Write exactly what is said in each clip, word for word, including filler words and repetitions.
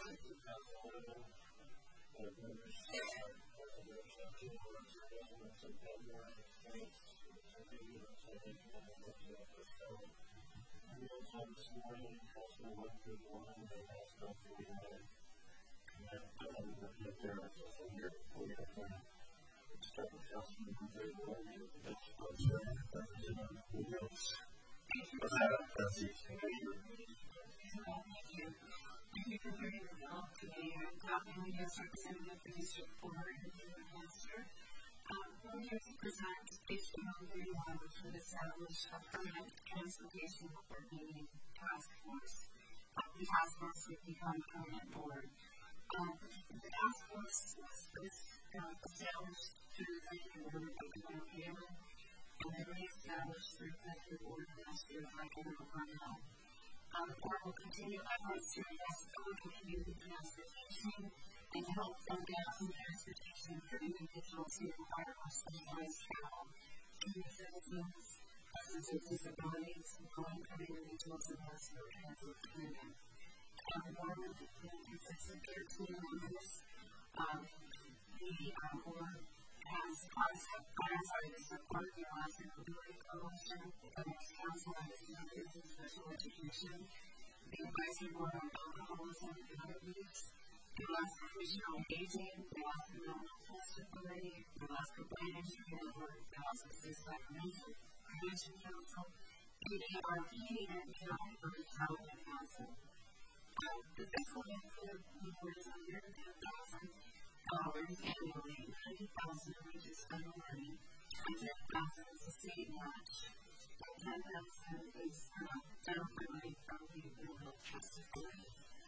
Representative for District four in Lancaster. We're here to present H B O thirty-one, which would establish a permanent transportation coordinating task force. Uh, the task force would become a permanent board. Um, the task force was first uh, established through the executive order by Governor Taylor, and then re-established through executive order last year by Governor Parnell. Um, the board will continue efforts to address public community transportation and to help fill gaps in transportation for individuals who require more specialized travel, senior citizens, persons with disabilities, low-income individuals, and those who are transit-dependent. And the board will consistent thirteen members. Um, the um, board has concept, I'm sorry, the support of the Alaska Mobility Coalition, the Governor's Council on Disabilities and Special Education, the Advisory Board on Alcoholism and Other Use, the Alaska Commission on Aging, the Alaska Mental Health Authority, the Alaska Blind Injury Network, the Alaska Suicide Prevention Council, A A R P, and the Alaska Development Council. Um, the fiscal year for the board is one hundred ten thousand dollars annually, ninety thousand dollars which is federal money, and ten thousand dollars is a state match, and ten thousand dollars is uh, federal money from the Mental Health Trust Authority.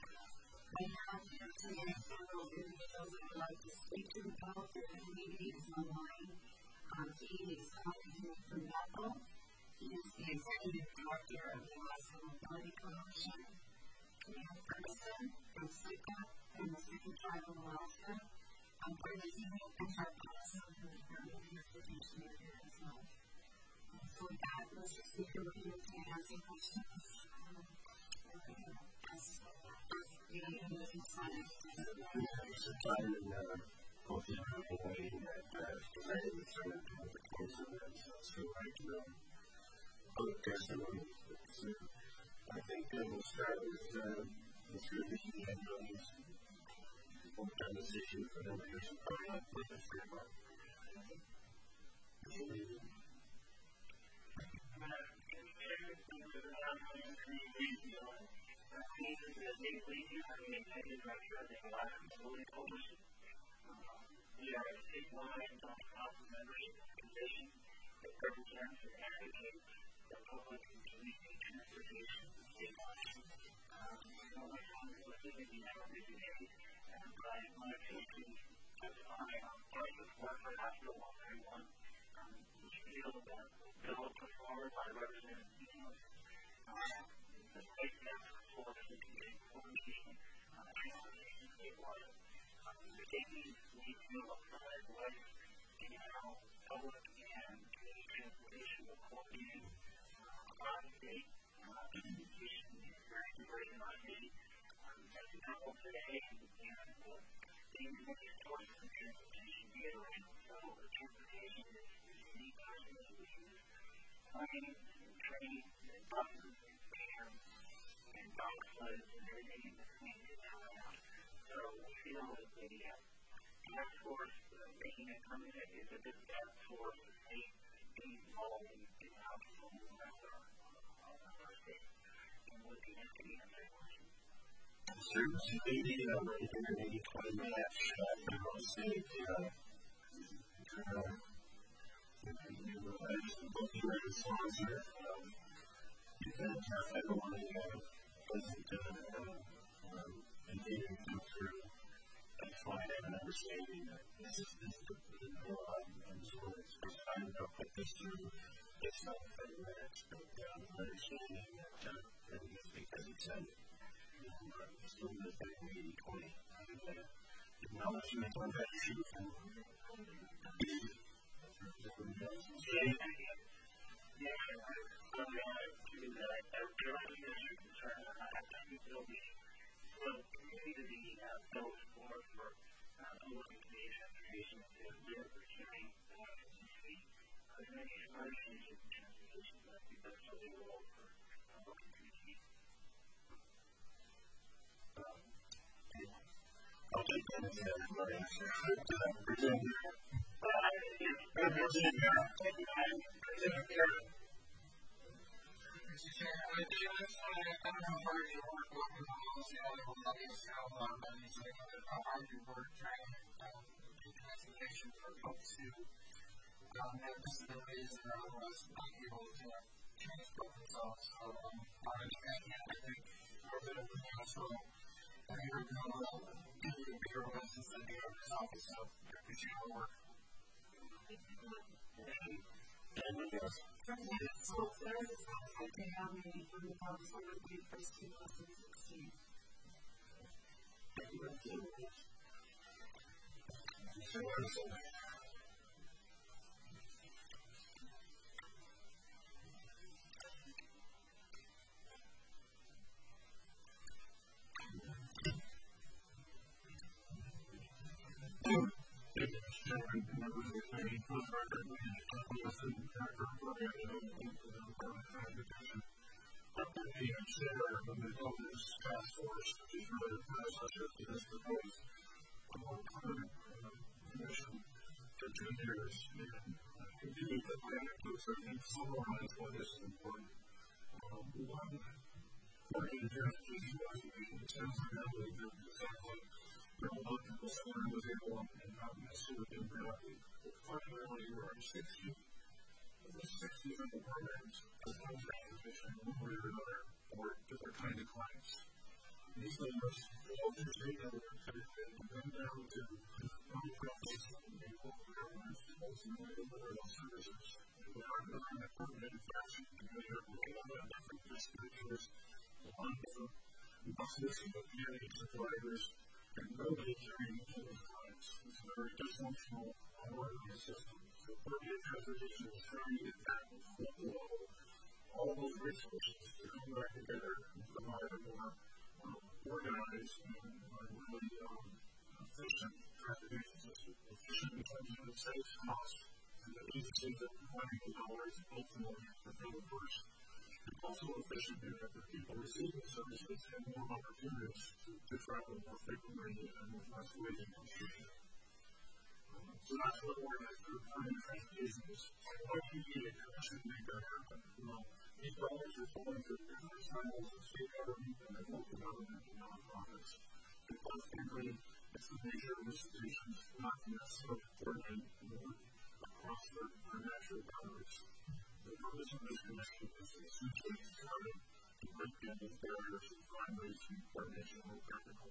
I have here today several individuals that would like to speak to the public. The meeting is online. Um, he is coming here from Bethel. He is the executive director of the Alaska Mobility Coalition. We have Ferguson from Sitka and the Sitka Tribe of Alaska. Um, for the evening, and our council from the Department of Transportation are here as well. Um, so with that, let's just speak over here to answer questions. Um, Yeah, it's exciting. It's exciting in uh, both the American way and providing the sort of transportation and so right to know other testimonies. So I think uh, we'll start with uh, with your meeting and those worked on this issue for them to use a product with this framework. The state leading and the executive director of the Alaska Mobility Coalition. We are a statewide non-profit membership organization that represents and advocates for public and community transportation statewide. So my time is listed in the hour today, and I wanted to testify on part of work for Hospital one thirty-one, which feel that the bill put forward by Representative Neal, the state task force to create coordination on transportation statewide. The state needs to apply life in how public and community transportation will coordinate across the state. Transportation is very diverse in our state. As you know today, and the things that we source from transportation gateway, so the transportation is unique to we use planes and trains and buses and vans and dog sleds and everything in between is around. So we feel that the uh, task force uh, making it permanent is a good task force to state being involved in, in how people move around our, uh, our state. And we'll be happy to answer questions. Service eighty, uh, eighty twenty match, uh, federal state, uh, uh, both you and the sponsor, um, and uh, federal money, uh, doesn't, uh, um, continue to come through. That's why I have an understanding that this is, this is the, the law, and so it's just time to put this through. It's not federal match, but, um, understanding that, uh, that is because it's a, still in the thing, eighty twenty. And, uh, acknowledgement on that issue from Yeah, so uh, to that, I would like to concern, I think it will be so continue to be uh, built for, for uh, looking to the transportation to live or hearing uh, community. Uh, there may be some other changes in transportation, but I think that's still a role for uh, local community. I'll take that as everybody. Virginia. Virginia. Virginia. I do this, I don't know how you work with the policy, I don't know how you sound on that, you say, how you work trying to do transportation for folks who um, have disabilities and are otherwise not able to transport themselves. So, um, I understand that, I think, for a bit of a so I think we're going to give you a bigger license than the other office, so I appreciate your work. Anyone else? So there's a sunset day on the from the December thirty-first, two thousand sixteen. Thank you very much. Mister Larson. Thank you, Mister Chairman, members of the committee. For the record, we have a listen to our program and open to the Department of Transportation. Doctor Peter Sarah of the Governor's Task Force, which is really the predecessor to this proposed current commission for two years, and continued the plan to certainly summarize what is important. One, working transportation education sounds like that really good example. There are a lot of people similar to able and not necessarily being productive. But fundamentally, we're in sixty. The sixty different programs as well as transportation in one way or another for different kinds of clients. These numbers, all these data that are connected, come down to non-profits and local governments, ultimately deliver those services. We are delivering that for manufacturing together with a lot of different distributors, a lot of different buses and mechanics and drivers. And nobody carrying each of those clients. It's a very dysfunctional, unorganized system. So Portia Transportation is trying to get back to the local level, all those resources to come back together and provide a more um, organized and uh, really um, efficient transportation system. Efficient in terms of it saves costs to the agencies that are providing the dollars ultimately for the first. It's also efficient in that the people receiving services have more opportunities to, to travel more frequently and with less waiting on street. Um, so that's what organized group funding transportation is. Why do you need a commission to make that happen? Well, these dollars are flowing through different channels of state government and the local government and nonprofits. And quite frankly, it's the nature of institutions not to necessarily coordinate across their, their natural boundaries. The purpose of this commission is essentially to try to break down these barriers and find ways to make coordination more practical.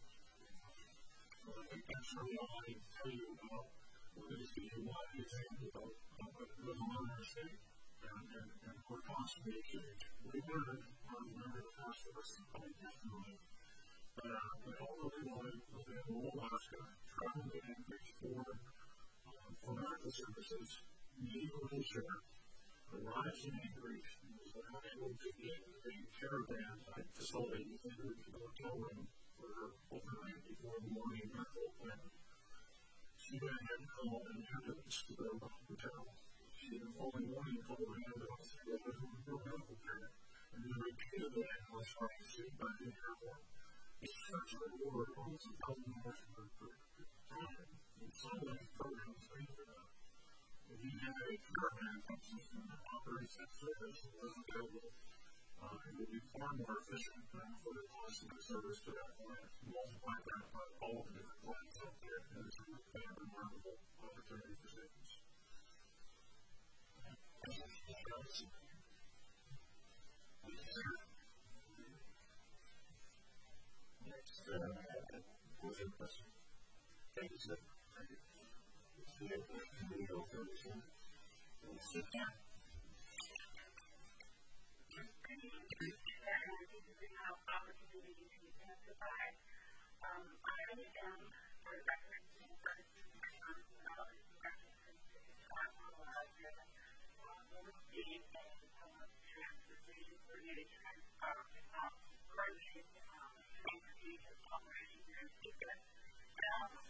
So I think that's really all I need to tell you about. We're going to give you one example of what goes on in our state and, and, and we're constantly engaged. We learned, I remember the first of us in public testimony, uh, that although we wanted was in rural Alaska, travel to increase for, um, for medical services, medical insurance, the rise in increase was that I'm able to get a caravan type facility into the hotel room for overnight before the morning medical appointment. She then had to call an ambulance to go to the hotel. She the following morning called an ambulance to go to her medical care, and then repeated the ambulance trying to see by the airport. It's such a reward, almost a thousand dollars per time. And some of these programs pay for that. If you have a caravan system that operates that service and is available, uh, it would be far more efficient than for the cost of the service to that client. Multiply that by all of the different clients out there, and it's a remarkable opportunity for savings. Next, uh, was there a question? Thank you, sir. Thank you. Let's see if we can do it over here. Let's sit down. Opportunity to testify. Um, I am for the record transportation coordinator and transportation transportation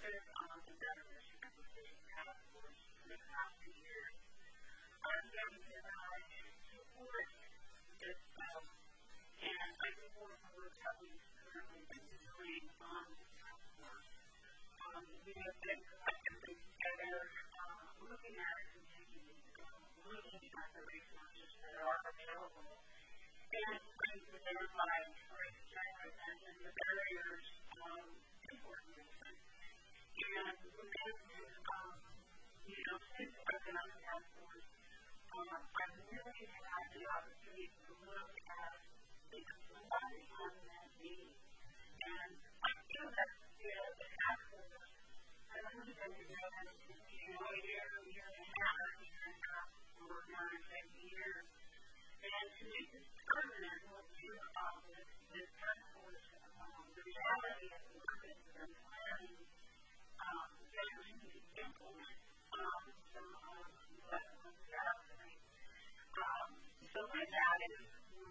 started on the Veterans Transportation Task Force in the past few years. Our family and I support this bill, and I support the work that we've currently been doing on this task force. Um, we have been collectively together, uh, looking at our community, um, looking at the resources that are available, and trying to identify, like Jennifer mentioned, the barriers um, to coordination. And we've been, um, you know, since I've been on the task force, um, I've really had the opportunity to look at the body unmet need. And I feel that you know, the task force has only been together you know, a year, a year and a half, a year and a half, or nine, ten years. And to make this permanent, what we do about this, this task force, um, the reality of the work that's been planning, um, that we need to implement um, some of what was happening. Um, so my dad is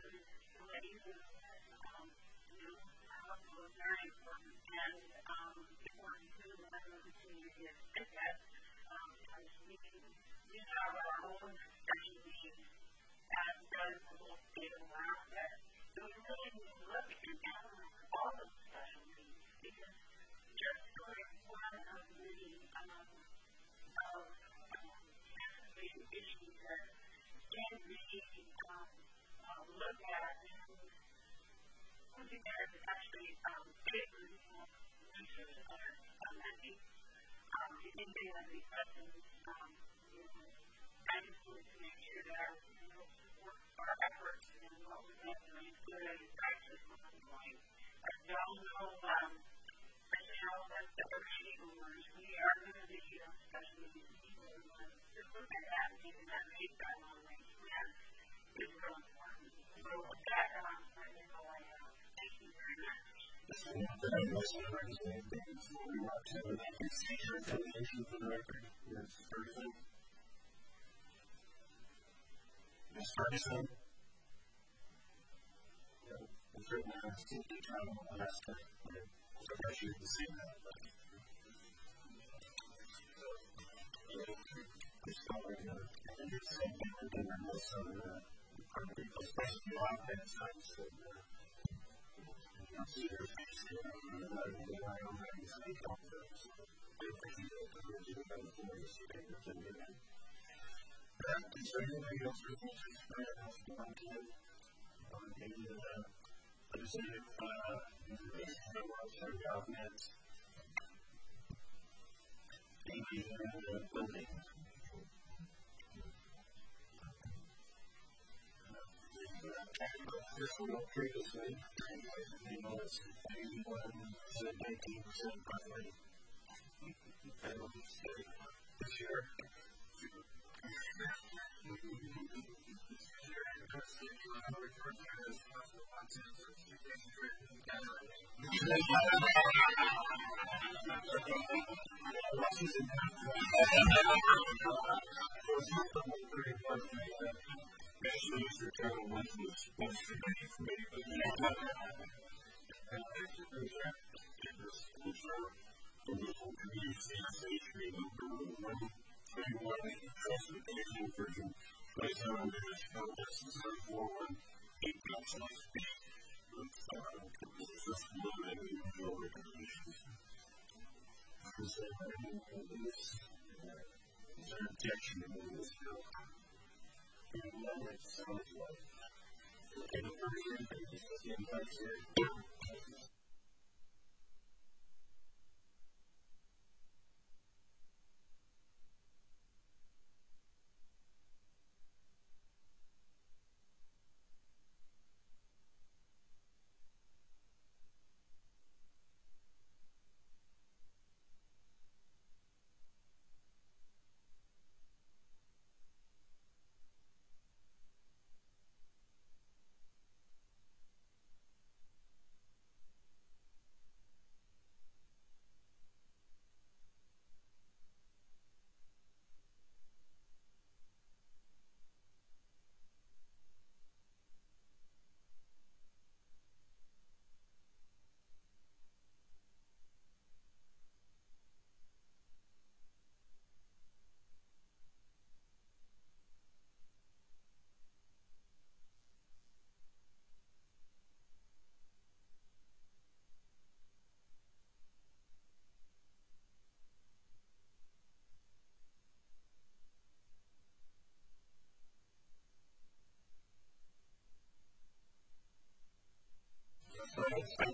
amazing. Um, you know, also very important and um, important to the community is that um, because we, we have our own special needs as does the whole state of Alaska. So we really need to look and analyze all those special needs because just like one of many um, of um, transportation issues that can be um, uh, looked at and something that is actually um, bigger than research are unmet. Um, if anybody has any questions, um, you know, I just wanted to make sure that our, you know, support our efforts and what we've been doing so that it's actually ongoing. As we all know, um, especially all of us that are baby boomers, we are going to be, you know, especially these people who want to look at that and taking that make that long range plan is real important. So with that, um, I think all I have. Thank you very much. Thank you very much. We want to exchange your information for the record. Yes, Ferguson. Miz Ferguson. We certainly understand you travel to Alaska. I appreciate you saying that. Just following the you're saying that we're doing this on the especially a lot of that science that you'll see your face here and I already speak on those. I appreciate that the words of the voice statements and everything. Is there anybody else who thinks it's very helpful on Kim? On the legislative information that was on government, maybe in the building. This one previously, you know, it's eighty-one to nineteen percent roughly. I don't say this year. Actually, it's your total length was supposed to be for me, but you know what? And I think that there's that in this culture, the local community state tree number one thirty-one, the transportation version, based on this focus is on four one eight backslash B. This is just limited individual recommendations. Is there any this? Is there objection to this bill? And then it sounds like okay, the first thing is the invite here.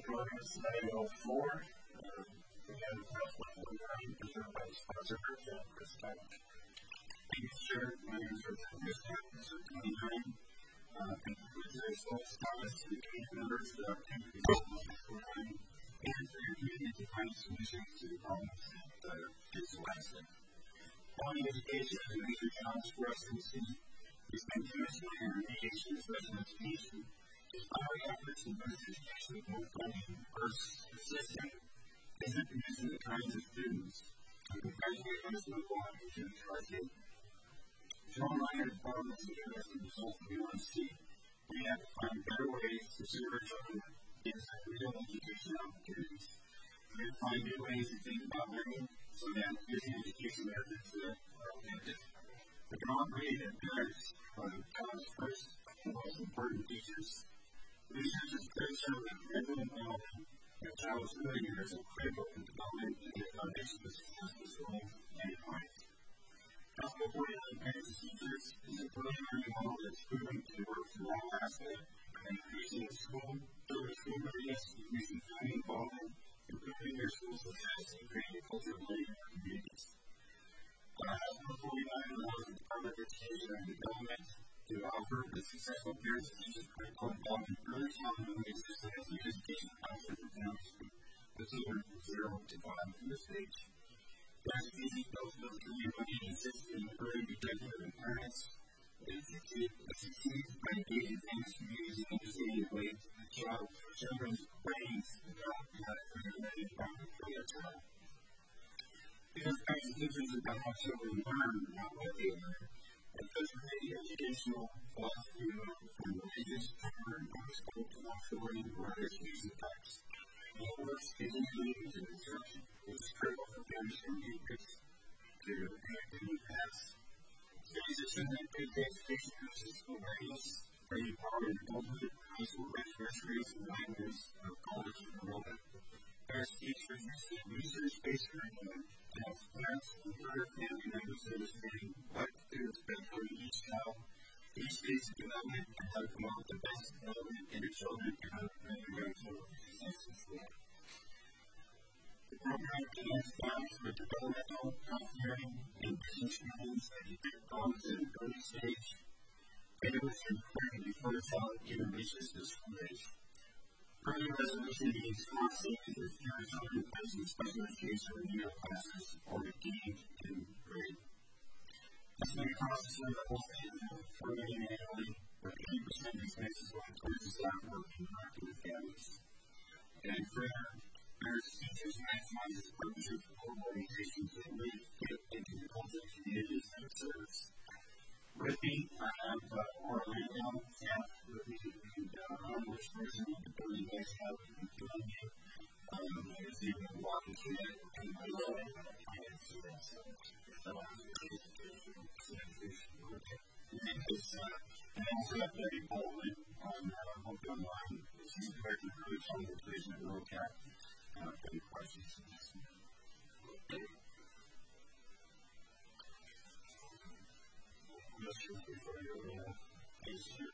programs today, all four. Um, again, that's what we're going to do by the sponsor, Chris Tech. Thank you, sir. My name is Richard Chris Tech, episode twenty-nine. Uh, thank you for today's Solstice Thomas, to the community members that are taking the Solstice program, and for your community to find solutions to the problems that are displacing. Quality education is a major challenge for us in the city. We spend too much money on remediation and special education. Despite our efforts in boost education with more funding, our system isn't producing the kinds of students who can graduate high school quality to Tri-State. John Ryan departments of the University of Result we want to see. We have to find better ways to serve our children inside real education opportunities. We have to find new ways to think about learning so that using education methods that are authentic. The Grand Prix that parents are the child's first and most important teachers. Research is clearly shown that parental involvement in a child's early years is critical to development and the foundation for successful schooling and life. Gospel forty-nine parents and teachers is a early learning model that's proven to work through all aspects of increasing school, building school readiness, increasing family involvement, improving their school success, and creating a culture of learning in our communities. Gospel forty-nine allows the Department of Education and Development to offer the successful parents and teachers critical involvement in early childhood learning system as the education counselor for families with children from zero to five from this stage. That's easy both of them can be running and assist in early detection of impairments. It succeeds by engaging families, communities, and understanding the ways the child, children's brains develop that underlying environment for their child. Because parents and teachers about how children learn, not what they learn. And such a educational philosophy from religious, primary, and school to natural learning or other education types. And it works continually into instruction, which is critical for parents from the kids to connect in the past. Studies have shown that good education produces school readiness, bringing power in adulthood, high school graduation rates, and nine years of college enrollment. Parents and teachers receive research-based curriculum to help parents and other family members understand what to expect from each child, each stage of development, and how to promote the best development in their children and how to bring their children to success in school. The program connects families for developmental, health hearing, and business skills that detect problems at an early stage. Parents are prepared before the child even reaches the school age. Further resolution means school safety with fewer children facing special education or remedial classes or engaged in grade. This may cost us the whole state of four million dollars annually, with eighty percent of expenses going towards the staff working directly with families. And further, parents and teachers maximize this partnership with local organizations that really get into the culture of communities that it serves. With me, I have uh, Orlando staff with me, and uh, I'm which person of the building based out in Columbia. Um, as you can walk into that, and I love it. And so that's uh, education, education, okay. And it's, uh, and also have Debbie Baldwin on uh, Hope Online. She's the director of early childhood division at RoCap. Uh, any questions? Okay. Questions before you uh, answer?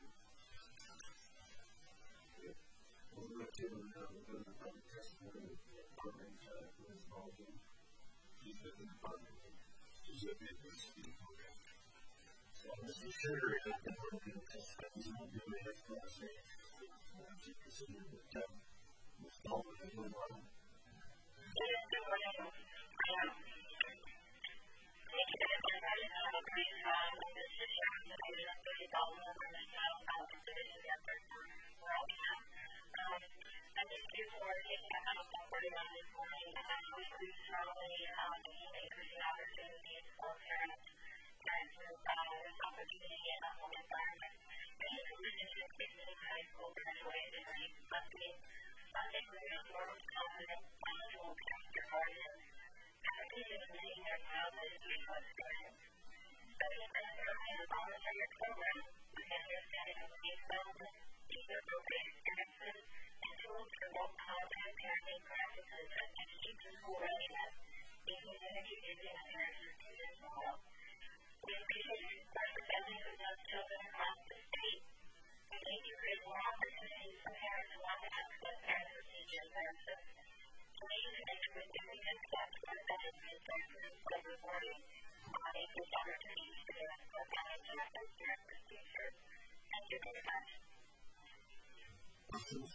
We'll go to the public testimony of the department who is involved in she's at the department. She's at the university program. So, Mister Sugar, I have been working with this studies on the U S class A. She considered the test. Miz Baldwin, are you involved? Yes, good morning. Um, Thank you for everybody. Have a great time. This is Sharon David and Debbie Baldwin over the South South Division of the RoCap. Um, I thank you for taking the time to forty-nine this morning. I actually believe strongly um, in increasing opportunities for parents and to uh, this opportunity in a home environment. And in addition to facing high school graduation rates, but the I think we are more confident individual parents or guardians advocating and making their child's educational experience. Studying parents early in a voluntary program with the understanding of needs development, age-appropriate experiences, and tools to promote positive parenting practices that contribute to school readiness in community using a parents and students model. We appreciate your support for families with young children across the state. We need to create more opportunities for parents who want to access parents and teachers. experiences. To me, it's a significant step toward better resources by rewarding these opportunities to organize and experience the future. Thank you very much. Questions?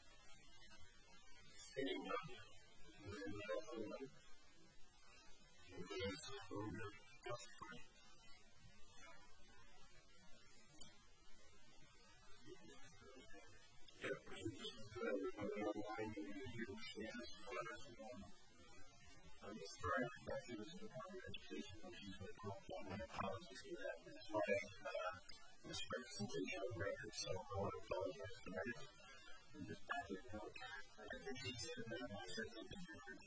Seeing none. Anybody else on that? Anybody else on that? Justify. Yep, everybody online, you can hear what she has for us. I'm just sorry for that. She was in the Department of Education, and she's going to call on my apologies for that. It's my uh, misrepresentation of record, so I want to apologize for that. I'm just back with no. I think she said that I said something different.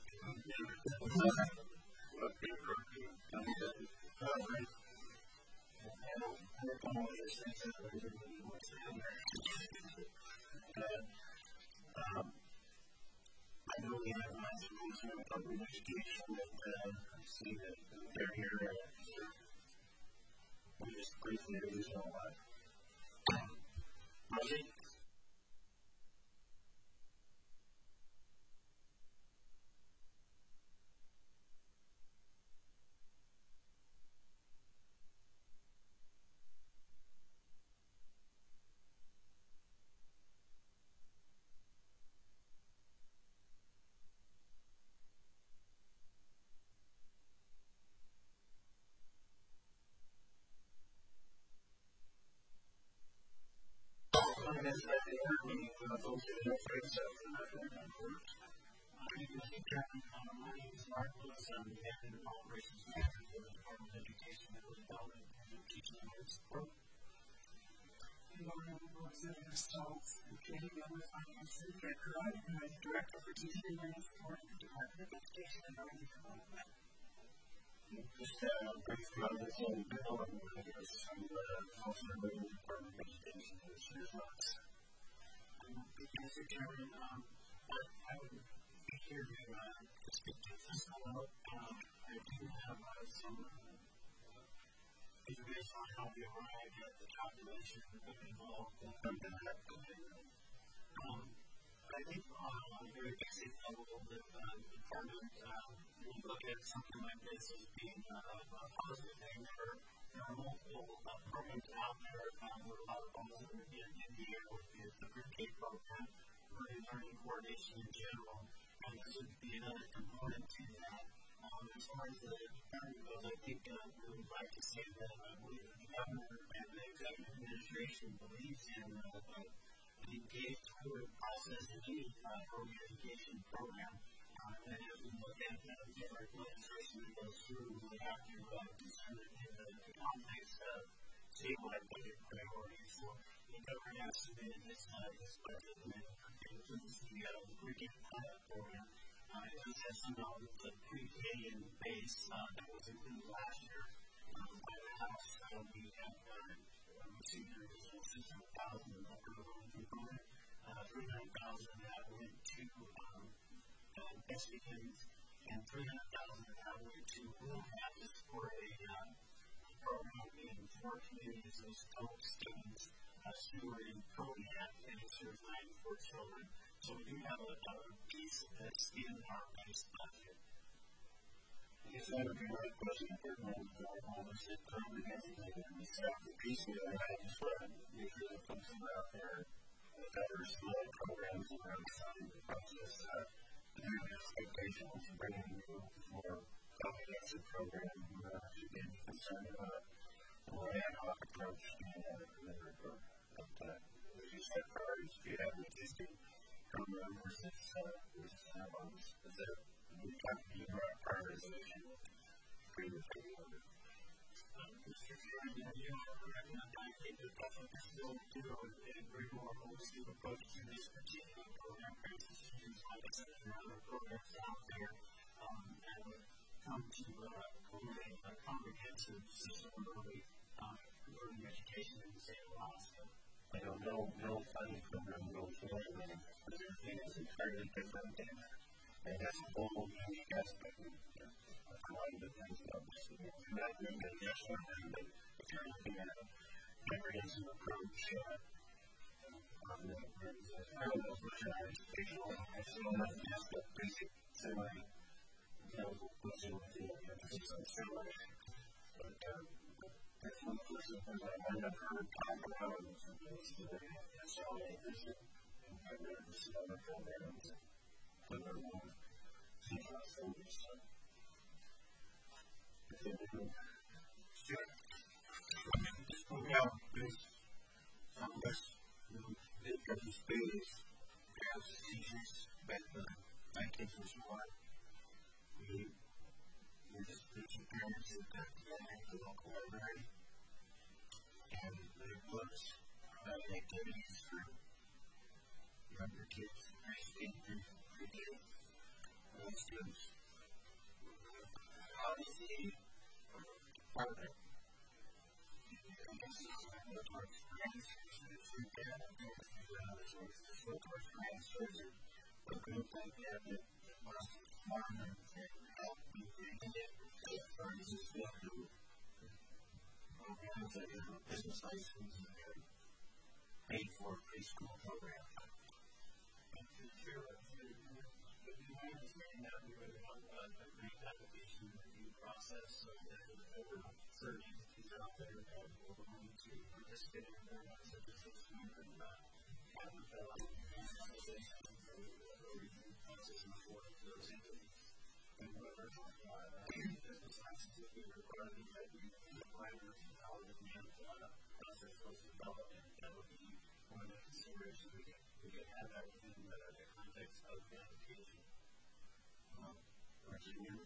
Okay, perfect. All right. And I apologize for that. I really want to say that. Um, I know we have lots of things in public education that uh, I see that they're here. Uh, we just briefly introduce all that. Rosie? This is the third meeting for the folks who are afraid so. My name is Captain Connor. My name is Mark Lewis. I'm the Captain of Operations Manager for the Department of Education and Development and Teaching and Support. Good morning, Representative Stoltz, and Committee Member Finance Cynthia Crud, and I'm Director for Teaching and Learning Support at the Department of Education and Learning Development. Just a brief comments on the bill, and we're going to get some folks that are in the Department of Education to share thoughts. Mister Chairman, um, I would be here to, uh, to speak to fiscal help. Um, I do have uh, some uh, information on how we arrived at the calculation involved in that. Um, I think on a very basic level, the uh, department um, will look at something like this as being uh, a positive thing. There, there are multiple uh, programs out there um, with a lot of balls in, in, in the air with the, the Pre-K program, early learning coordination in general, and this would be another component to that. Um, as far as the department goes, I think uh, we would like to say that I believe that the governor and the executive administration believes in uh, the engaged through the process of any uh, early education program. Uh, and as we look at uh, different legislation that goes through, we have to uh, consider it in the, the context of statewide budget priorities. So the governor has submitted this, uh, this budget amendment that includes the uh, Pre-K pilot program. Uh, it does have some elements of Pre-K in the base uh, that was included last year um, by the House. Uh, we have uh, received an additional six hundred thousand dollars of the component, uh, three hundred thousand dollars that went to um, uh, Mexicans, and three hundred thousand dollars that went to Rural Have to support a uh, program in four communities with adult students, uh, Stewart and Kodiak, and it serves ninety-four children. So we do have a, a piece that's in our base budget. I guess that would be my question for all this that currently has it in the South. The piece that I have is for make sure that folks are out there with other small programs around the process. Uh, the new expectation is bringing you a more comprehensive program uh, to be concerned about a more ad hoc approach to another program. But uh, as you said, priorities, do you have an existing program versus uh, versus add-ons? Is there we have to do our prioritization for the program? Mister Chairman, you are correct. I think that that's what this bill will do, and bring more holistic approach to this particular program. Create students like I said, there are other programs out there um, that would come to uh, coordinate a comprehensive system of early uh, learning education in the state of Alaska. I don't know, no funding program goes forward, but everything is entirely different, and that's a whole unique aspect of a lot of the things that we're not doing a national program, but if you're looking at a comprehensive approach, uh, um, that was a parallel version of educational. I still have just the basic semi, you know, version of the emphasis on semi. But um, that's one of the first things I learned I've heard talk about is the S L A visit. And I read this other programs that are one of C F A studies. So, if they do, sure. This program is from this, they've got these babies, parents, teachers, back in nineteen fifty-one. We, we just teaching parents that got together at the local library, and they books, providing activities for younger kids, grade through grade eight, and students. Obviously, part of it, I guess it's not go towards grants, it's free data, it's go towards grants, there's a group like that that wants to farm and help people in it, or is this what do programs that have a business license and they're paid for a preschool program. I'm pretty sure that's what but you understand that we would have a grant application review process so that there were certain entities out there that were willing to participate in programs such as this one and have them fill out applications or review processes for those entities. And whoever business licenses we require that we apply to how the grant process was developed, and that would be one of the considerations we can, we can have that within the, the context of the application. Um, Virginia?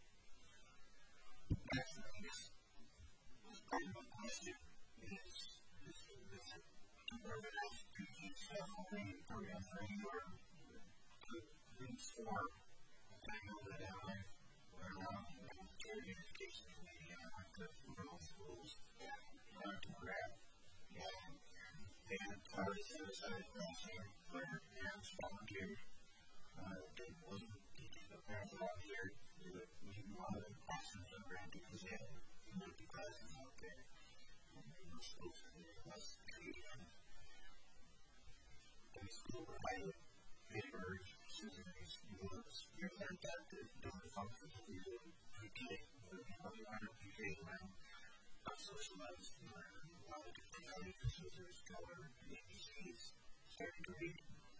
Next, I guess, this part of my question is, is this organized students have only programs for your groups for I know that I went around and carried education in the rural schools and to grab and they had parties set aside last year where parents volunteered. Uh, it wasn't teaching the parents volunteered. We would meet one of the classes of grant because they had empty classes out there. And they were supposed to be less creative. They still provided papers, scissors, books. We learned that the donor functions of the pre-K, the other pre-K learn about socialized, learn how to take out the scissors, color, and A B Cs, starting to read.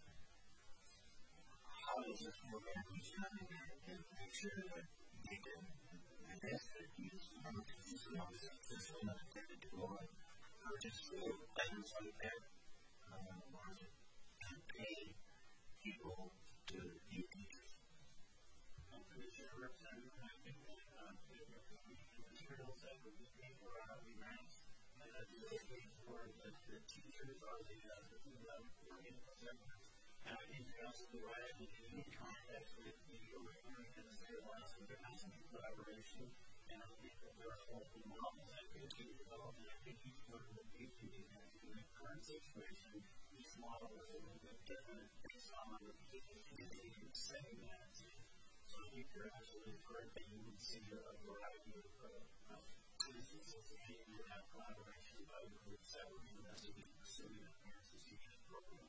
How does this program design and make sure that they can invest their use in order to use it on this one that they're going to do on purchase items like that? Um, or is it to pay people to be teachers? I'm pretty sure Representative, I think that the materials that would be paid for are the grants, and that the paid for the teachers are the two level segments. And I think they also provide the unique context with the overcoming and the state laws, so there has to be collaboration, and I think that there are multiple models that could be developed, and I think each one of the P T Ds has to be in the current situation. Each model is a little bit different based on the P T D setting that. So I think you're absolutely correct that you would see a variety of instances of being able to have collaboration by the groups that would be invested in pursuing the parents' teachers program.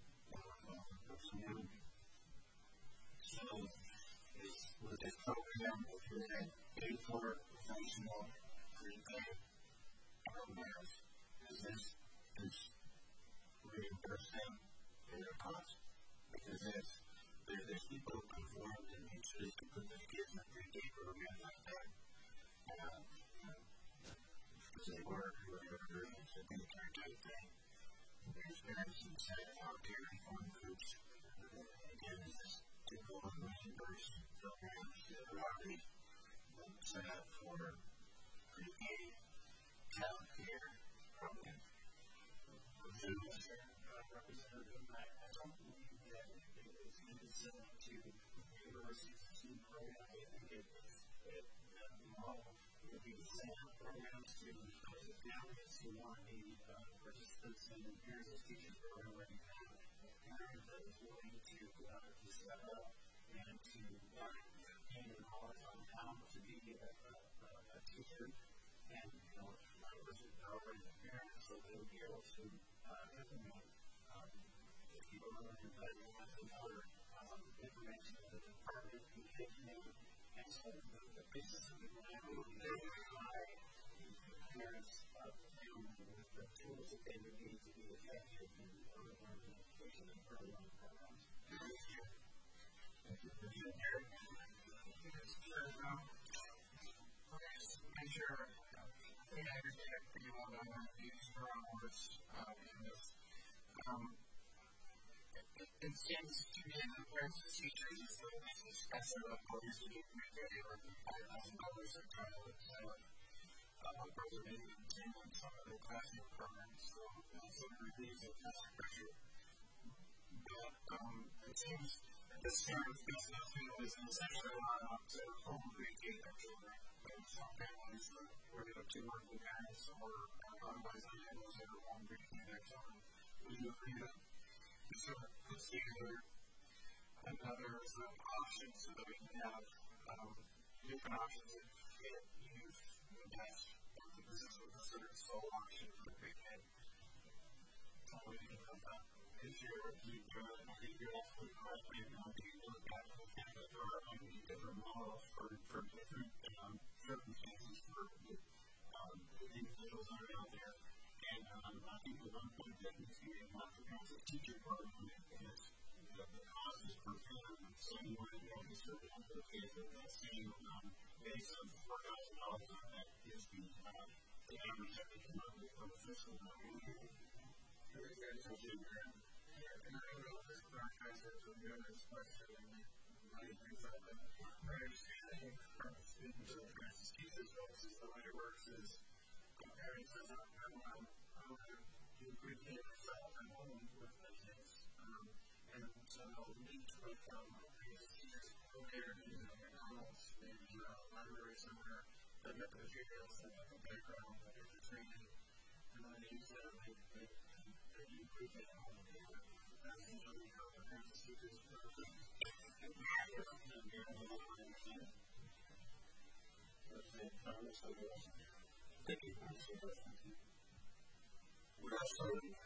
So, is, with this program, if you had paid for functional pre-K programs, is this, this reimbursement for their cost? Because there's, there, there's people who conform and make sure to put their kids in a pre-K program like that. Um, because they work, or whatever, it's a daycare type thing. There's parents who set out there and form groups. Again, is this typical of reimbursed programs that are already set up for pre-K child care program? So, Representative, I don't believe that it is consistent to universities and student programs. I think it is that the model would be the same programs to the families who want to be participants in the parents as teachers program already have a parent that is willing to, uh, to step up and to learn gain the knowledge on how to be a, a, a teacher and, you know, members of the already the parents so they'll be able to uh, implement um, people learning that you have to know information that the department can give you. And so the basis of the plan will be very high in parents of dealing with the tools that they would need to be effective in early learning education and early learning programs. Thank you. Thank you. Thank you. I'm sure I understand that you want to use your own words in this. Um, it seems to me that parents and teachers is the discussion of what is to be created or five thousand dollars a child, et cetera. Those are maybe in some of the classroom programs, so some of these are just pressure. But um, it seems that this kind of business is essentially not up to home pre-K children. Some families are working up to working parents or otherwise unable to have home pre-K children. Would you agree that this sort of puts together another sort of option so that we can have um, different options that fit youth the best? This is a sort of sole option for the pre-K. What do you think about that? If you're, I think you're absolutely correct. Maybe not being looked at as a family, but there are maybe different models for, for different um, circumstances for the um, individuals that are out there. And um, I think the one point that we see in lots of parents is teacher program is the, the cost is per parent. So you want to be able to serve on the case of that same um, base of four thousand dollars on that is the, uh, the average that we come up with from a fiscal year. Very good. Thank you. And I don't know if this clarifies it from the other question and many things like that. My understanding from students and parents and teachers folks is the way it works is parents says, I want to do a pre-K myself at home with my kids. Um, and so they'll meet with um, previous teachers who are there, you know, McDonald's, maybe a library somewhere, that have materials, that have a background, that have the training, and then they use that and they, they, they do pre-K at home. That's usually how the parents and teachers work. Thank you. We're also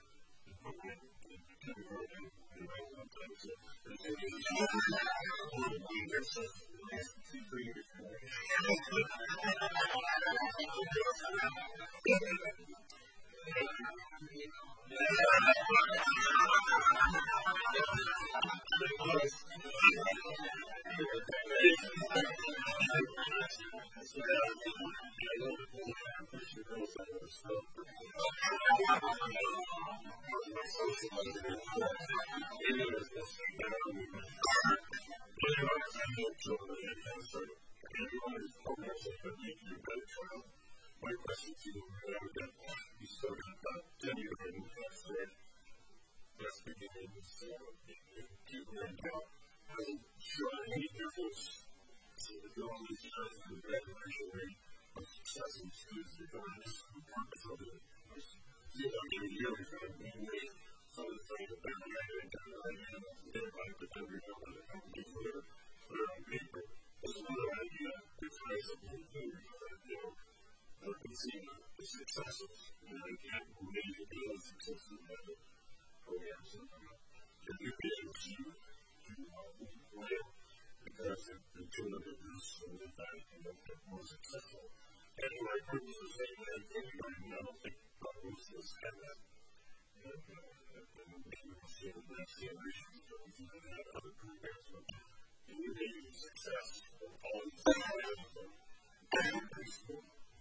my question to you is that you sort of tenure and that's beginning to say you went out and show any difference so that you all these years in the graduation rate of success in students regardless of the purpose of it. You know, every year we've got a new way some of the things that they're writing and they're writing and they're like the every number that comes before they're on paper. There's another idea that's nice of the thing that, you know, I can see the successes, and I can't really be as successful as the programs. If you can achieve, you know, well, because the two of them is so that I can get more successful. And my purpose is saying that everybody now think problems is kind of, and maybe we'll see the next generation of those that have other programs, but you're getting success of all these programs. And pretty cool.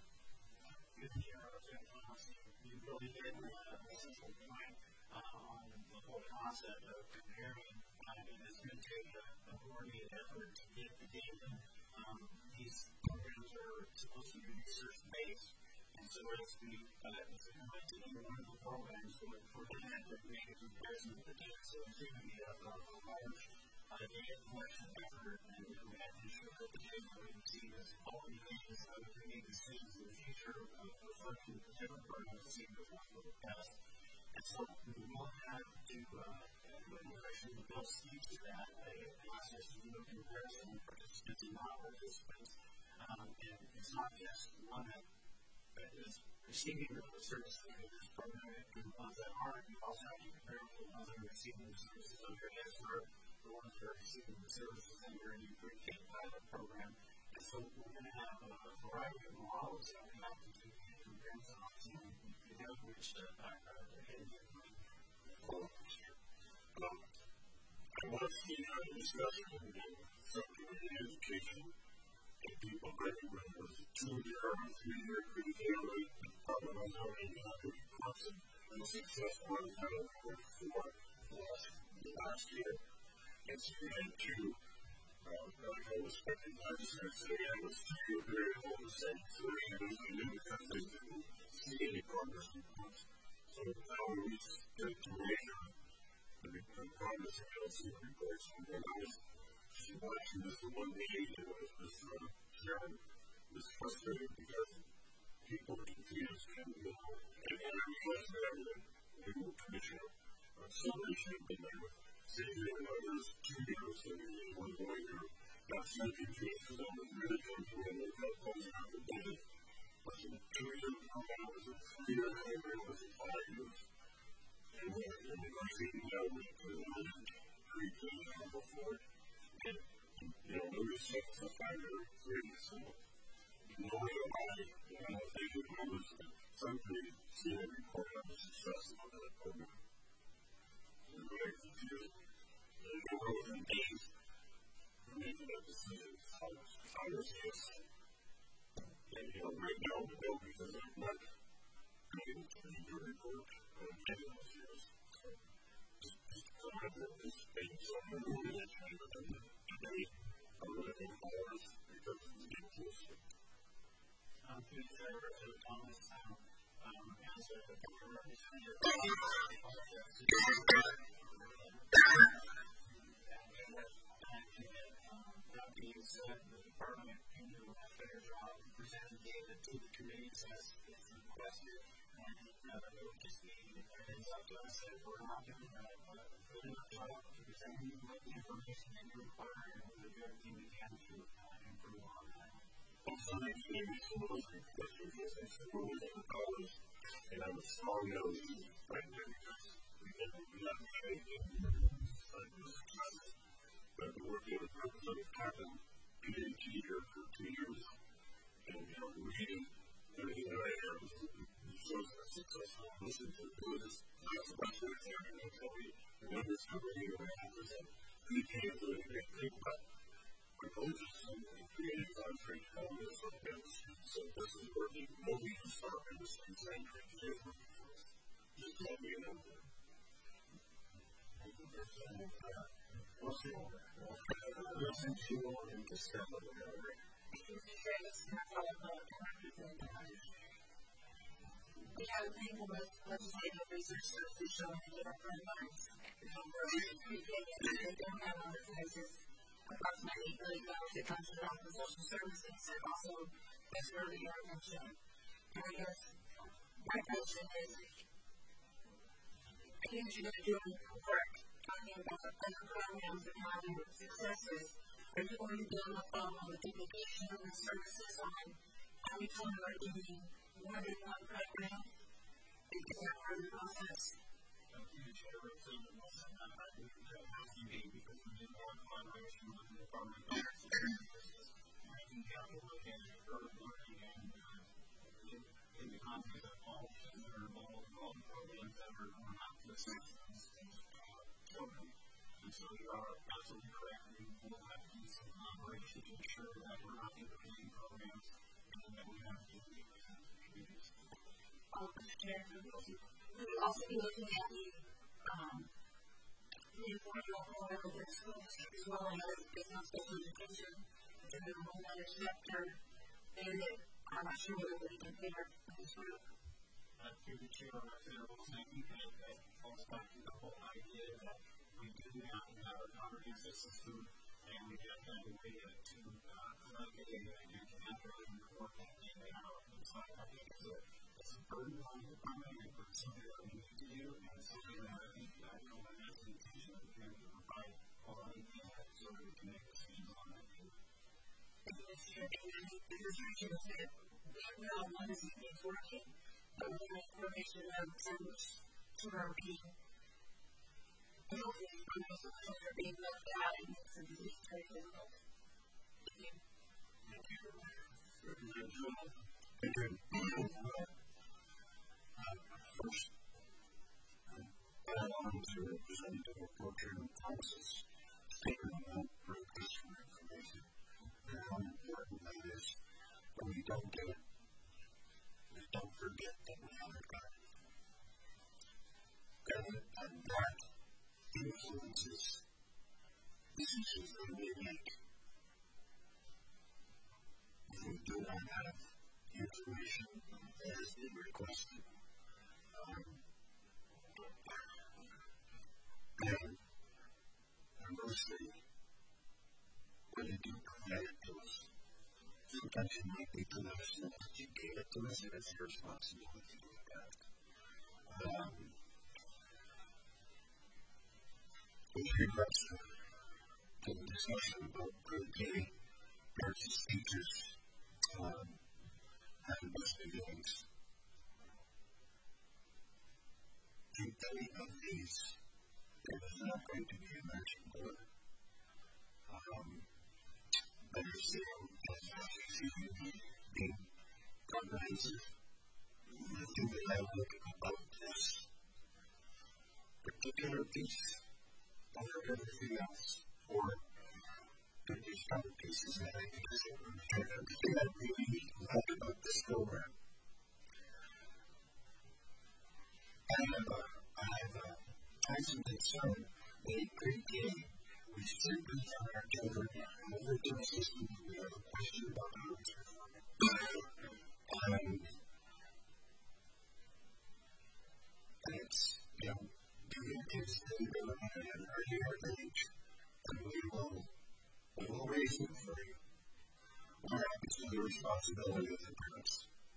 You really did a central point on the whole concept of comparing. It's going to take a coordinated effort to get the data. Um, these programs are supposed to be research-based, and so as we implement it in one of the programs, we're going to have to make a comparison of the data. So it's going to be a, a large uh, data collection effort, and we have to ensure that the data that we see is all the data so that we can make decisions in the future of reflecting the different programs to see what works for the best. And so we will have to, uh, when we actually build speaks to that, it allows us to do a comparison of participants and non-participants. Um, and it's not just one that, that is receiving the services under this program and the ones that aren't. You also have to compare with the ones that are receiving the services under S R, the ones that are receiving the services under a pre-K pilot program. And so we're going to have a variety of models that we have to do in comparison on the other which uh, are ahead of the Um, I want to see how the discussion in subcommittee education and people recommend was a two-year or three-year pre-K department on how many hundred courses and successful ones that have worked for last, last year. And so we had two, um, I was expecting legislators to say I was two-year period all the same three years and knew because they didn't see any progress reports. So now we reached to measure the progress of L C reports. And when I was watching this one day, it was this uh, Sharon was frustrated because people were confused and uh, and I realized that the new commissioner uh, somebody should have been there with saying that uh, there's two years and we were going to not some confused because I was really comfortable and they felt close enough to do it. Was it two years program? Was it three years program? Was it five years? And we were negotiating that with the pre-K before. And, you know, there was six or five or three, so knowing about it, you know, I think it was something to see a report on the success of that program. And very confused. And there were days for making that decision. How does this? And, you know, right now, we know because I'm not going to read your report on any of those years. So, just, just come up with this thing, so I'm going to do it today. I'm looking forward because it's getting closer. Um, please, uh, Representative Thomas, um, um, answer the board representative. That being said, the department can do a better job presenting data to the committees as it's requested. And uh, it would just be, it's up to us if we're not doing a good enough job presenting you with the information that you require, and we'll do everything we can to uh, improve on that. Also, maybe some of those questions as I said, we're looking at dollars, and I'm a small nose right there because we haven't gotten anything like the success. But we're working with Representative Captain, P H E here for two years, and, you know, reading everything that I hear shows that successful. Listen to do this, that's the best way to hear it, and tell me the numbers coming in and a half percent. We can't do anything big, but our goal is to create concentrate on this on this. So this is working. Nobody can start in this concentrate here for us. Just let me know. Thank you, Representative. Listen to and discuss what we are. We have a thing with legislative research services showing the data for advice. They don't have other places. Approximately eight billion dollars that comes to the Office of Social Services and also as early intervention. And I guess my question is, I think you're going to do work talking about other programs and having successes. Are you going to be on the phone on the duplication of the services on how we come are doing more than one program? Is that part of the process? Thank you, Chair. Representative Wilson. I think that has to be because we need more collaboration with the Department of Health Services. I think we have to look at it further learning and in the context of all things that are involved, all the programs that are going out to assist these children. And so you are absolutely correct. We will have to do some collaboration to ensure that we're not implementing programs and that we have to do communities. Um, we will also be looking at the um, the informal program of the school district as well as business special education and the home managed sector. And I'm not sure whether we can figure out this group. Uh, through the chair, Representative Wilson, I think that that falls back to the whole idea that we do have to have a comprehensive system and we have to have a way to uh, collect the data and to have our own report that data out. And so I think it's a It's a burden on the department and it's something that we need to do and it's something that I think that no one has the intention of trying to provide quality data so that we can make decisions on that data. Thank you, Mister Chair. And I think the research is that right now one is working information of to repeat. And hopefully, information are being left out and it's a very difficult. Thank you. Thank you. Thank you. First, I want to present the Portrait Thomas's statement about request for information and how important that is when we don't get it. We don't forget that we haven't got it. And, and that influences decisions that we make. If we do not have information that has been requested, um, and conversely, when you do provide it to us, sometimes it might be to us that you gave it to us, and it's your responsibility to do that. Um, with regards to, to the discussion about grade K versus teachers um, having bus beginnings, in any of these, there is not going to be a matching board. Um, understand as you being comprehensive, do we have a look about this particular piece over everything else, or do these other pieces that I think is important that we like about this program? I have a, I have a, I have some concern that in grade K, we simply tell our children over to the system that we have a question about how it's performing. And, and it's, you know, giving kids that we don't have at an early age, and we will, we will raise them for you. What happens to the responsibility of the parents?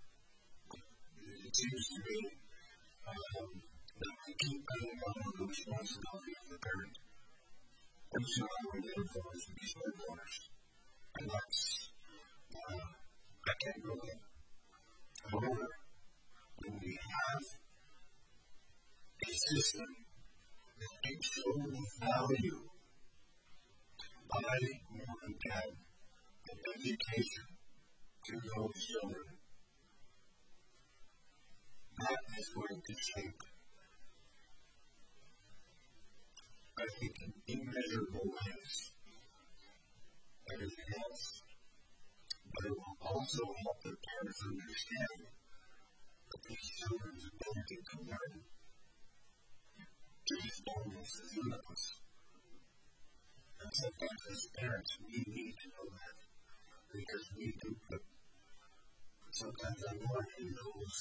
It seems to me um, that we keep putting on the responsibility of the parent. And so I would influence these homeowners. And that's, uh, I can't go there. However, when we have a system that gives so much value by mom and dad of education to those children, that is going to shape, I think, in immeasurable ways, everything else. But it will also help the parents understand that these children's ability to learn is almost as limitless. And sometimes as parents, we need to know that, because we do put sometimes a lot in those,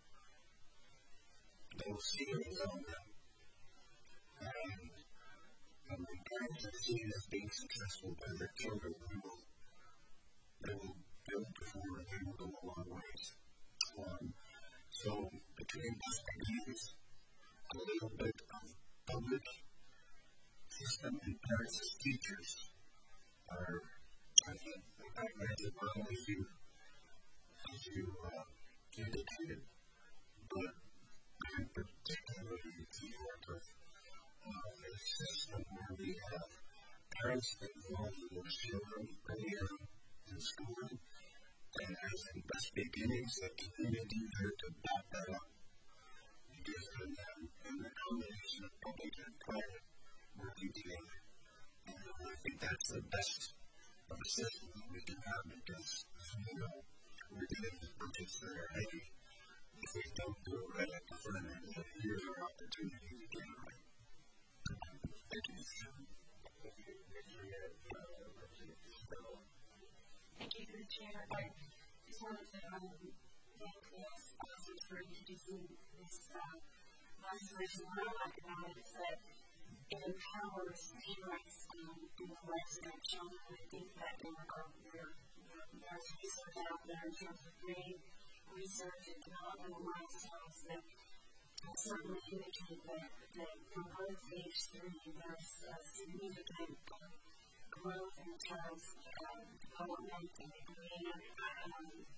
those feelings on them. And And when parents are seen as being successful by their children, they will, they will, they will perform and they will go a long ways. Um, so, between those ideas, a little bit of public system and parents as teachers are, I think, I imagine not only as you, as you uh, indicated, but I'm particularly if you work with Uh, a system where we have parents involved in those children earlier in schooling, and as in best beginnings, a community there to back that up. You give them um, and the combination of public and private working together. And uh, I think that's the best of a system that we can have, because, as you know, we're getting the budgets that are heavy. If we don't do it right at the front end, then here's our opportunity to get it right. Thank you. Thank you, Chair. I just wanted to um, thank the sponsors for introducing this uh, legislation. What I like about it is that it empowers parents um, in the lives of their children. I think that there are there, there's research out there in terms of grade research and developmental milestones that certainly indicate that, that from both age three, there's a significant uh, growth in terms of um, development and, and um,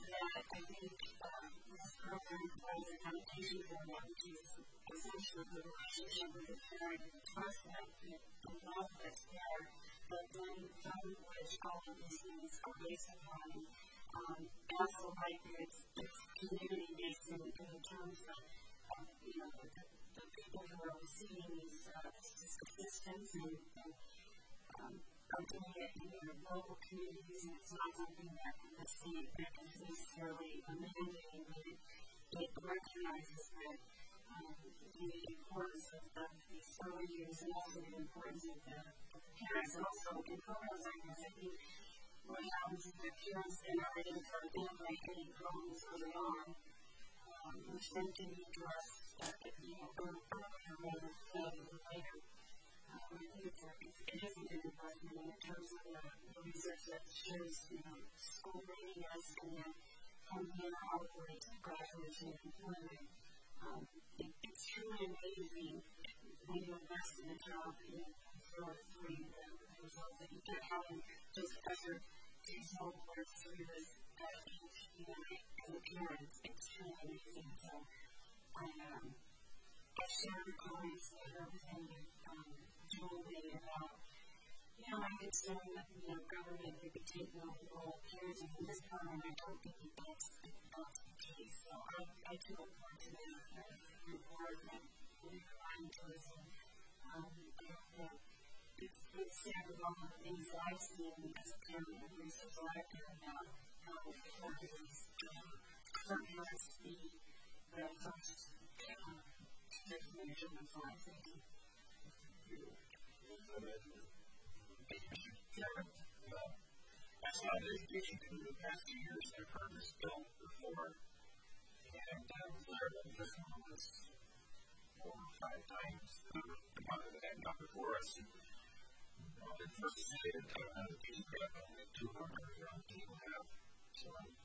that I think uh, this program provides a foundation for that, which is essentially the relationship with the parent and the trust that the love that's there, but then from which all of these things are based upon. Um, I also like that it's, it's community-based in, in terms of, um, you know, the, the people who are receiving these uh, assistance and, and um, are doing it in their local communities, and it's not something that the state that is necessarily mandating, but it, it recognizes that um, the importance of, of these early years and also the importance of the, of the parents, and also in programs like this, I think what happens is that parents then are able to identify any problems early on, um, which then can be addressed uh, you know, earlier rather than later. Um, I think it's a, it is a good investment in terms of the, the research that shows, you know, school readiness and then from here all the way to graduation and employment. Um, it, it's truly amazing when you invest in a job in zero to three, the, the results that you get having just better seasonal course through this uh, each year as a parent. It's truly amazing. So I, um, I share the comments that everything um, Joel made about, you know, I'm concerned that, you know, government may be taking over the role of parenting in this program. I don't think that that's, that's the case. So I, I do look forward to that uh, report that will be providing to us. And um, I hope that it's, it's sad with all the things that I've seen as a parent and research that I've done about how important it is for parents to be the first um, to take some of your children's lives. Thank you. I saw the education through the past two years. I've heard this bill before, and I was there when this one was four or five times the amount that had come before us. Well, it first stated that I had a piece of crap only two hundred around two and a half. So,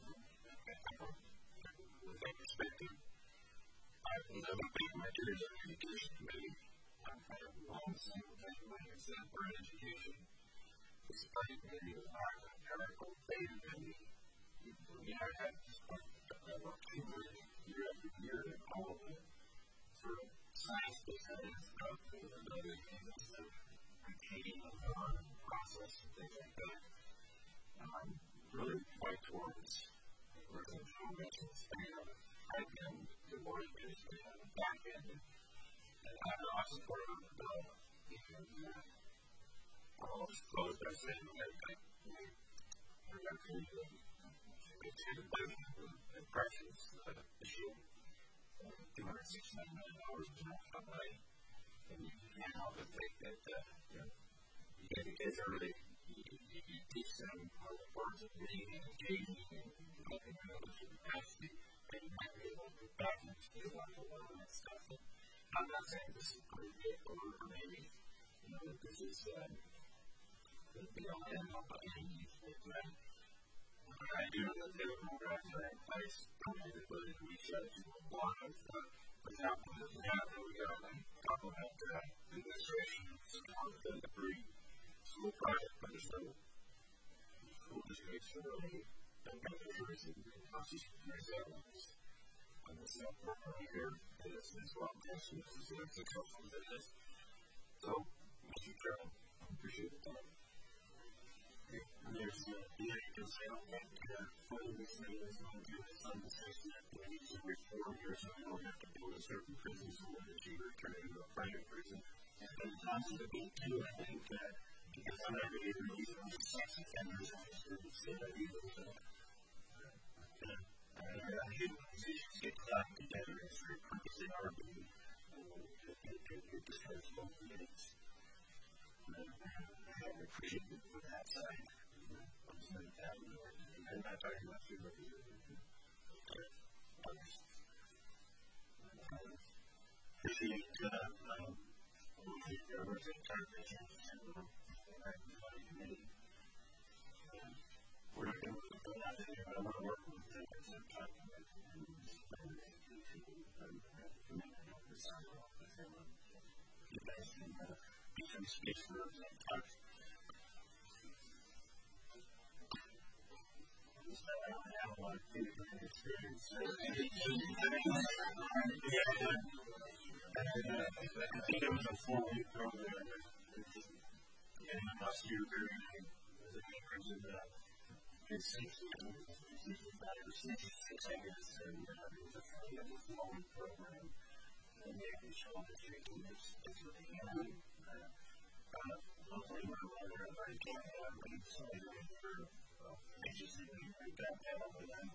with that perspective, I was able to make my duties on the education committee. I'm kind of long single family except for education. Despite maybe the fact that Erica Bader committee, we have had this point that work two year after year and all of the sort of science-based evidence about the ability of retaining the learning process and things like that. Um, really quite towards where the foundation span of the front end, the more education on the back end. And I have a support of the bill. And uh, I'll just close by saying that I actually considered the impressions issue two hundred sixty-nine million dollars was not fun money. And you can't help but think that uh, you know, you get the kids early, you, you, you teach them how the words of reading and engaging and helping them with the capacity, and you might be able to go back and feel like a lot of that stuff. And I'm not saying this is great or maybe, you know, that this is uh, the be-all end-all by any means, but I do know that there are programs that are in place that include research and a lot of uh, examples that we have that we got and talk about uh, administration and support for the free school project for the school districts for the beneficiaries and constitutional examples on this program here as well as successful as it is. So, Mister Chairman, I appreciate the time. And there's a big concern that fully this thing is going to do this on the session that we need to every four years so we don't have to build a certain prison so that you return it to a private prison. And it's also the big too, I think, that because I'm not really releasing the sex offenders on the students that I use uh, uh, I hate when these issues get clapped together and sort of purposely arguing it just has both meanings. I appreciate it for that side. I'm saying that, I'm not talking about you, but others. Appreciate uh, the entire vision and the committee. We're not going to put that out there, but I want to work with them at some time. You guys can become space for us and talk. So I don't have a lot experience. So, yeah, and uh, I think it was a four-week program. And last year, very the members of the five or six, six, I guess, and uh, it was a four-week program. And they actually showed the three teams. It's really good. Uh, hopefully, we're aware of our camp out, but it's only good for agency. We got that over them.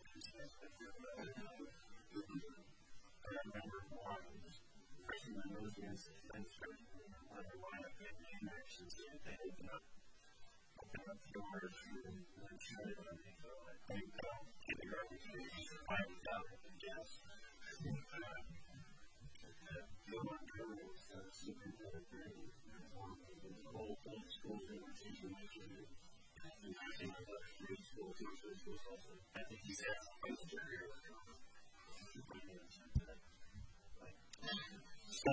I remember one freshman member was against the fence for one of the lineup in the interactions, and they opened up, opened up doors and shut it on me. So I think I'll get your opportunity to find it out, I guess. The one girl was super good, very informative. Old, old school teaching, and I think I left three school teachers was also, I think he's asked for the career. So,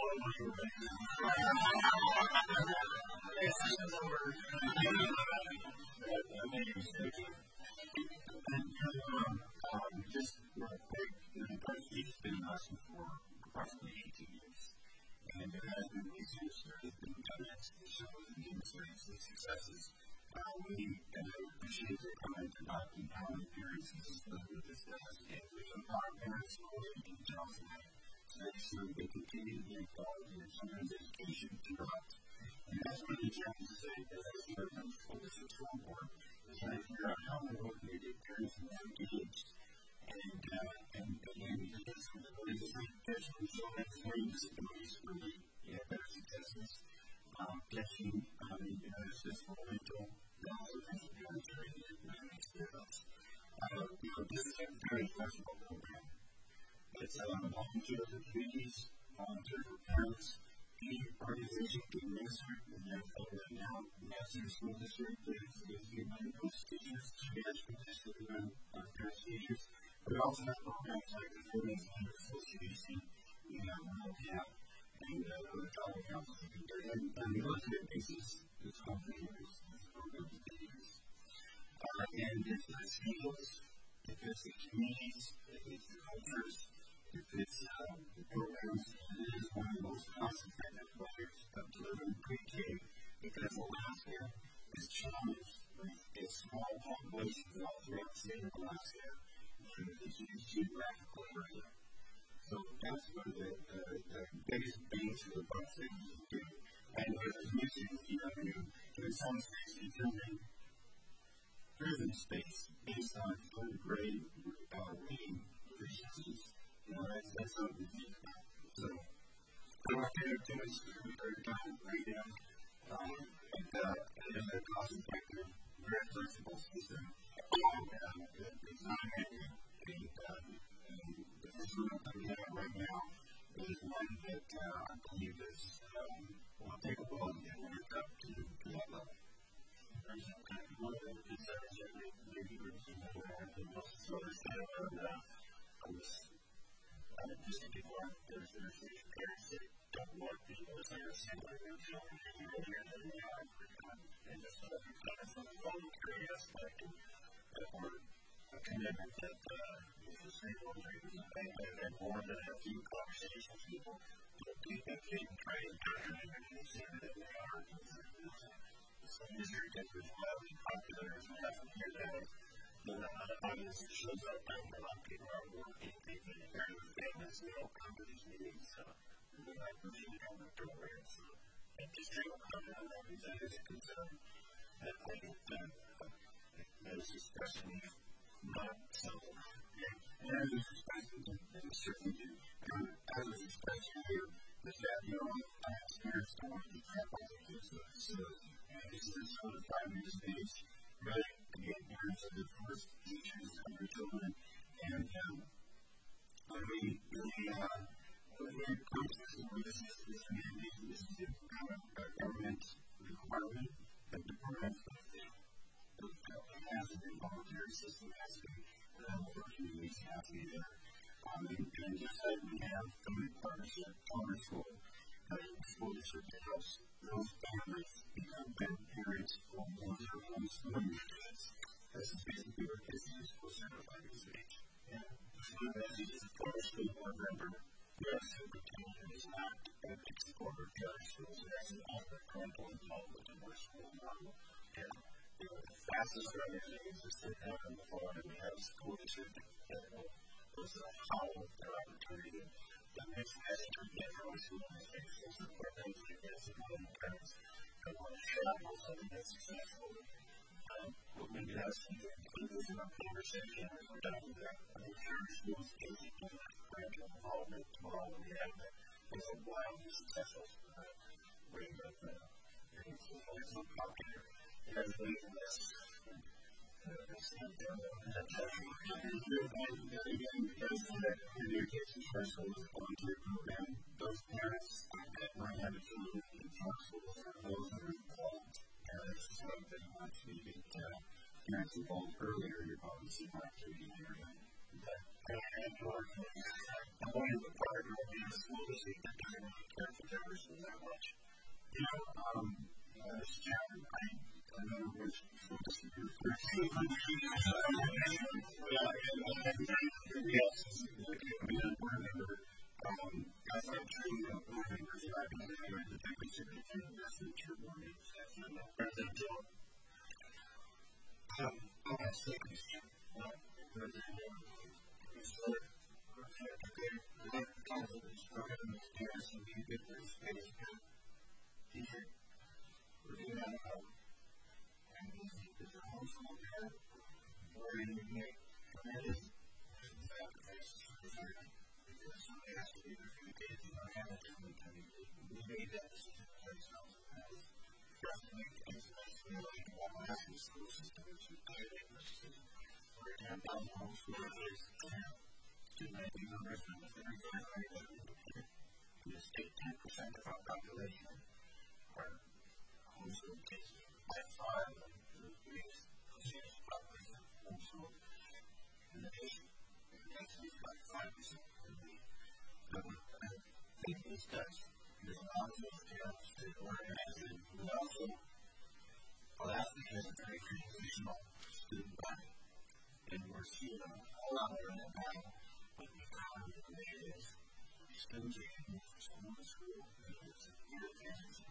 just real quick, the coach has been in us for approximately eighteen years. And there has been research that has been done to show the demonstrates the successes. Uh, we and I appreciate your comment about empowering parents and with this class. And we empower parents in order to do jobs to make sure they continue to be involved in children's education throughout. And that's what the challenge is saying, as I serve on the school district school board, is trying to figure out how we're going to get parents more engaged. And, uh, and again, because of the ways that catching children with learning disabilities really get better successes. Um, catching, um, you know, it's just for mental, but also has a parents are in the experience. Uh, you know, this is a very flexible program. It's uh, volunteer for communities, volunteer for parents, any organization can administer it, and they're right now, Master School District, there's a money post teachers, management district, and parents teachers. We also have programs like the Women's Leader Association, we have Rural Cap, and other tribal councils that can do it. And on a regular basis, this company is programs that they use. And if it's schools, if it's the communities, if it's the cultures, if it's the programs, it is one of the most cost-effective ways of delivering pre-K, because Alaska is challenged with a small population all throughout the state of Alaska. It's a geographical area. So that's one of the, the, the biggest bangs for the buck that we can do. And as I mentioned, you know, in some states, determining urban space based on third grade uh, reading proficiencies. You know, that's, that's something to think about. So, what we're going to do is we're going to right now, um, and uh, it is a cost-effective, very flexible system. And uh, it's not manual. And, uh, and the first one that we have right now is one that uh, I believe is um, will take a while to get worked up to, to that level. There's kind of one of the concerns that maybe groups in the world and most others have, and uh, I was uh, just to get more, there's there's these parents that don't want people to say they're similar to their children any earlier than they are, and just sort of focus on the voluntary aspect of that work. A commitment that uh, is the same one that is and more than a few conversations with people that take that same training and consider that they are. So industry gets as wildly popular as we have to hear that. The amount of audience that shows up and a lot of people are working, taking care of their families, they all come to these meetings. So we're not pushing on the program. So industry will come in and represent as a concern. And I think that there's especially not so, yeah, and there's especially, and certainly do, and as is especially here, is that, you know, I experienced the one that happens at this facility, and this is sort of five-year stage, really, to get parents of the first teachers of their children, and, um, when we really, uh, when we approach this, this is, this is, this is a kind of a government requirement that the programs go through. It has to be a voluntary system, it has to be available for communities, it has to be there. Um, and, and just like we have government partnership, charter school, uh, school district that helps those families become better parents for more of their homeschooling kids. This is basically what kids do. simplifying speech. And the message is, of course, the board member, your superintendent is not a big supporter of the other schools. It actually offers parental involvement in our school model. And you know, the fastest growing things is to have on the phone and we have a school district that goes to how their opportunity. The next message we get from our school districts is that we're going to get some other parents that want to share with something that's successful. Um, what we have to do is include this in our conversation as we're done with that. I mean, sure, schools is parental involvement tomorrow when we have that. It's a wildly successful uh, way of uh, making school it's so popular. It has ways in this. It's not done. That's actually good. And again, because that communication first was a volunteer program, those parents that might have a children in some schools are those that are involved. Parents so that you actually get uh, parents involved earlier, you're probably seeing more activity in the area. And I'm going to the partner of the school district that doesn't really care for Jefferson that much. You know, um, uh, this chapter, I I don't know which school district you're referring to. Yeah, and yes, we had a board member. Um, that's not true. A board member is not going to be the deputy superintendent. That's not true. Board member. That's not the president. Um, oh, that's the question. Well, president. So, okay, okay. What council is program is parents and we get this space here. Teacher. We're doing that out. And this is a homeschool parent. Or in the make committed. It's not the first society. Because somebody has to be there for the kids and not have it to them. We made that decision for ourselves. And for us to make things feel like what we're asking the school system is to do it. For ten thousand homeschool kids, student I D numbers, and the thirty-five hundred that we get. We just take ten percent of our population are homeschool kids. By far, the biggest percentage of population homeschool in the nation. And that's about five percent of the But I think this does. There's a lot of those tales to organize it. We also, well, that's because it's a very transitional student body. And we're seeing a whole lot more in that battle. But the economy of the way it is, students are getting from school to school. It's a weird transition.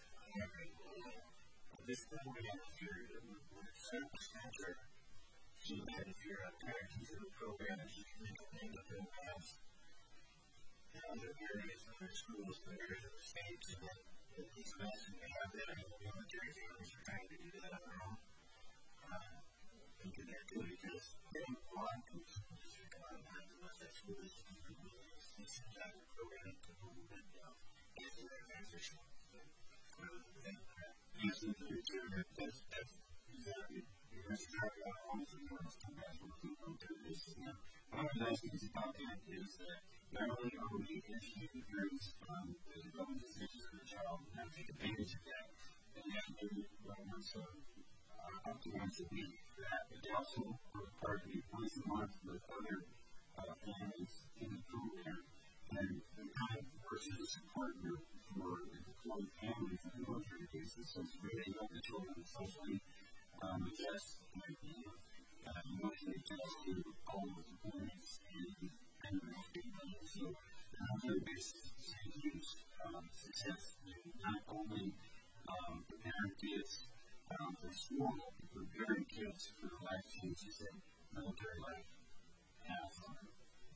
This thing we have here, we're certain center, so that if you're a parent who's in the program, if you can make the programs, and other areas of the schools, the areas of the state, so that at least us, and we have that, and the military families are trying to do that on their own. Uh, we can get to it because they don't want to district a lot of times unless that school is completely some type of program to move it down into their transition. Yes, in the future, that's exactly. You're going to start out homes and you're going to come back with people to this. One of the nice things about that is that not only are we educating the parents on the development decisions of the child and how to take advantage of that, and that really wants to optimize the need for that, but they also are part of the once a month with other uh, families in the program. And the kind of versus a support group for the deployed families in the military cases, so it's really help the children socially um, adjust and be uh, emotionally adjust to all of the components and and the so on a daily basis, it's huge um, success. And not only um, preparing kids um, for school, but preparing kids for the life changes that military life has on them.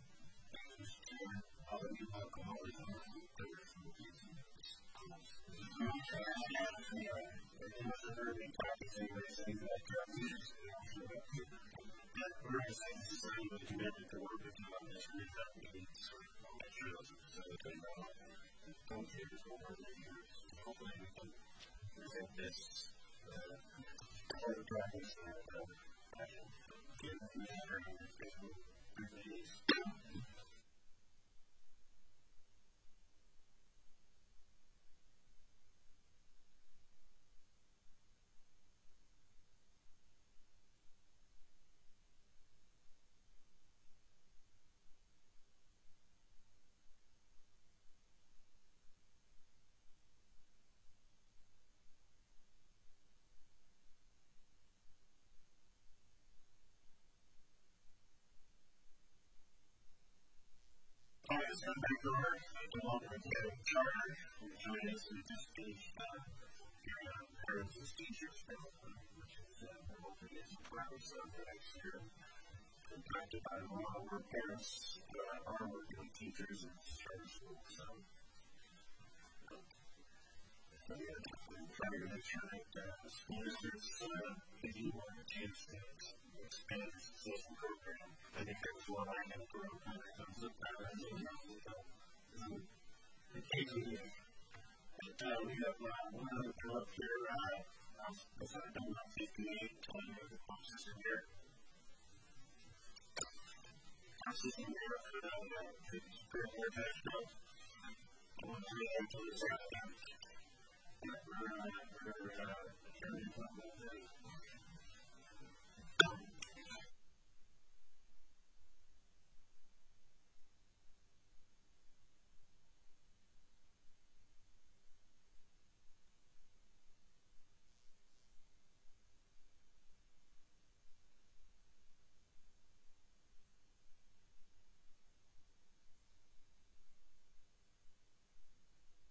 All of you alcoholism, there were some reasons. There's a contrast, and another urban practicing where they say that drugs is that organizing society was committed to work with you on this and that means make sure those are facilitated on don't take this over the years. Hopefully we can present this part of practice and give them the sharing of Facebook reviews. All right, let's come back to our development academy charter. Join us in just these parents and teachers, which is hopefully it's a progress of the next year. Impacted by a lot of our parents uh, are working with teachers in charter schools. So, so yeah, we're trying to make sure that uh, school districts uh, give you one chance to expand the social program. I think that's what I have to grow when it comes to parents and young occasionally. But uh, we have uh, one other bill up here. Uh, I'm sorry, bill number fifty-eight, telling you the pump system here. Pump system here for the superior tax bill. I want to say that to the second. We're, uh, we're, uh, carrying on with